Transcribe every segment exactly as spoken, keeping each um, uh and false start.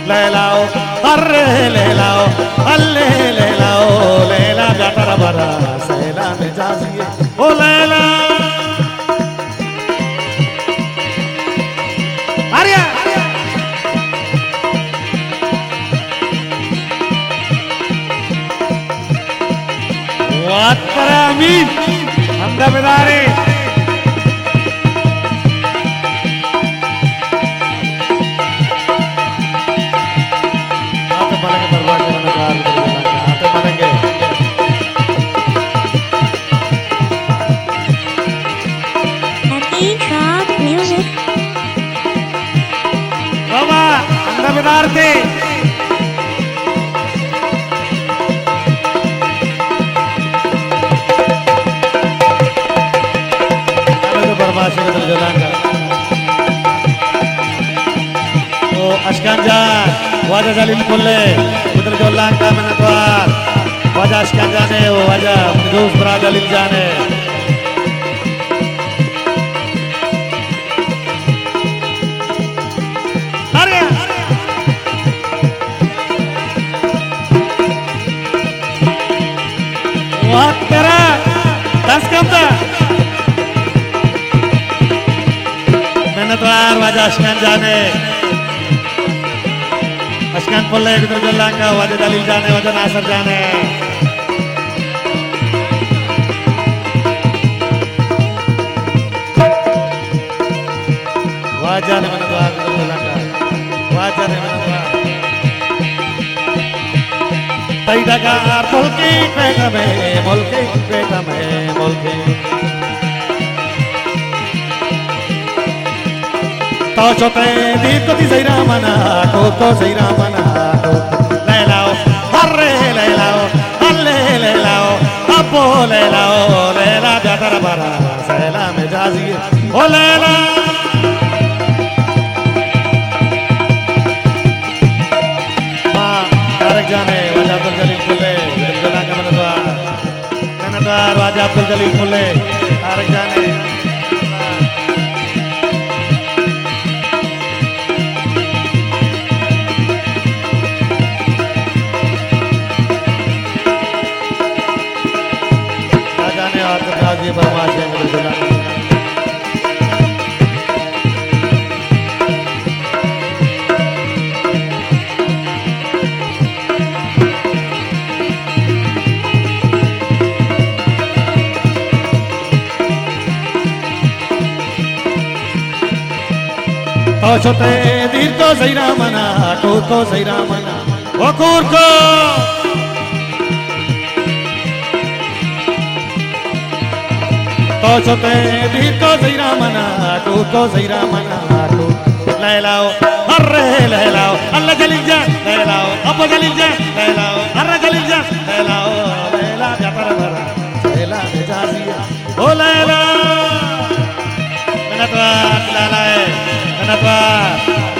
ले लाओ अरे ले लाओ अल्ले ले लाओ लैला गाटर बरा सैला में जाजिए ओ लैला आर्या वात पर अमीन हमदा बेदारे थे अशकांजा वाजा जलील पुल्ले उधर जो लांका मनतवार वाजा अशकांजा ने वो वाजा दोस्त बरा जलील जाने तेरा दस कम था मैंने तो यार वाजा अशकान जाने अशकान पुल्ले इधर जो लांगा वाजा दलील जाने वाजा नासर जाने वाजा ने मैंने तो यार इधर जो लांगा वाजा ने मैंने तो यार तैदागा मुल्की पेटा में मुल्की पेटा में मुल्की तो चोटे दीप को तीसरा मना को को तीसरा मना को ले लाओ हरे ले लाओ हल्ले ले लाओ अबो ले लाओ ले ला जातर बरा सैला में जाजिए ओ ले ला माँ तारक जाने वाजा अब्दुल जलील पुल्ले जला का मनतवार मनतवार वाजा अब्दुल जलील पुल्ले तारक जाने जाने और तो राजी बरमाश है मुझे जला तो छोटे दीर को सैरा मना कूर को सैरा मना वो कूर को तो छोटे दीर को सैरा मना कूर को सैरा मना कूर ले लाओ अरे ले लाओ अल्लाह जलील जा ले लाओ अब्बा जलील जा ले लाओ अरे जलील जा ले लाओ ले ला जातर बरा ले ला जाजिया ओ ले ला मैंने तो ला ला है मनतवार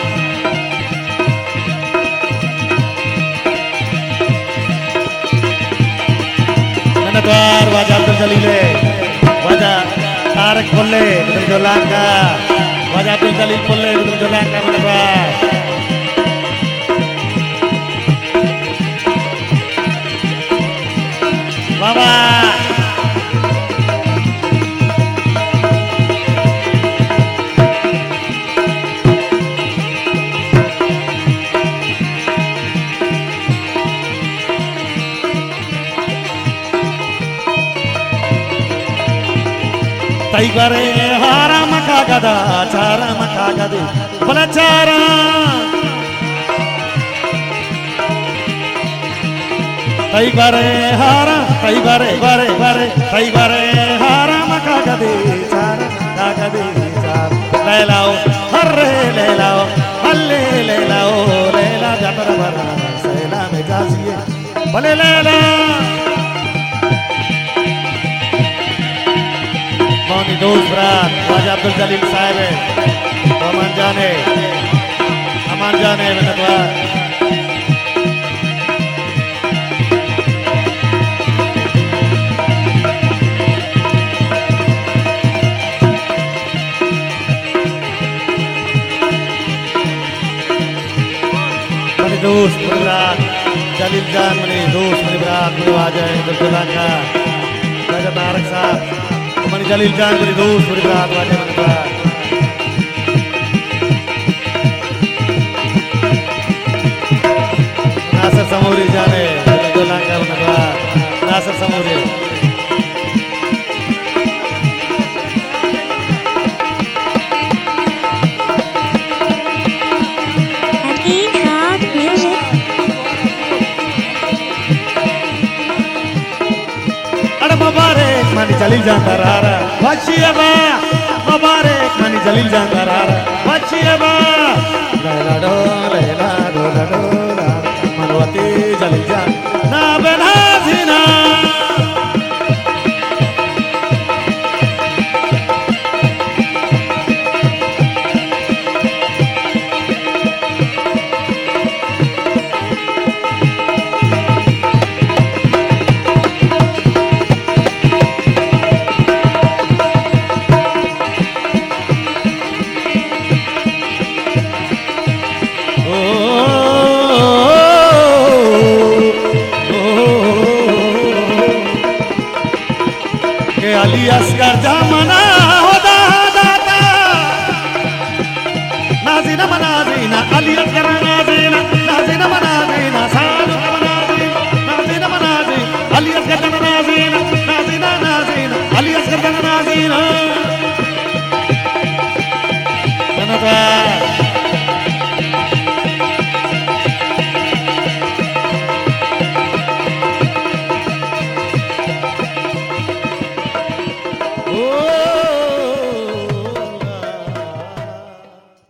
मनतवार वाजा अब्दुल जलील वाजा तारक पुल्ले उधर जो लांका वाजा अब्दुल जलील पुल्ले उधर जो लांका मनतवार बाबा तैगरे हारा मका गदा चारा मका गदे बोला चारा तैगरे हारा तैगरे बरे बरे तैगरे हारा मका गदे चारा मका गदे चारा ले लाओ हरे ले लाओ हल्ले ले लाओ ले ला जातर बरा सैला में जाजिए भले ले ला मौनी दोस्त बरात वाजा अब्दुल जलील साहब है अमान जाने अमान जाने मनतवार दोस्त मुनिवरात जलील जान मनी दोस्त मुनिवरात मुनिवाजा दुर्गुलांगा राजा तारक साहब मनी जलील जान मनी दोस्त मुनिवरात वाजा मुनिवरात नासर समूरी जाने दुर्गुलांगा मुनिवरात नासर समूरी मुबारक मनी जलील जान दरारा बचिएबा मुबारक मनी जलील जान दरारा बचिएबा लैला डो लैला डो डो मनवती जलील जान ना बेनाजीना अली असगर जमाना होदा दाता नाजीना मनाजीना अली असगर नाजीना नाजीना मनाजीना सालू मनाजीना नाजीना मनाजीना अली असगर नाजीना नाजीना नाजीना अली असगर नाजीना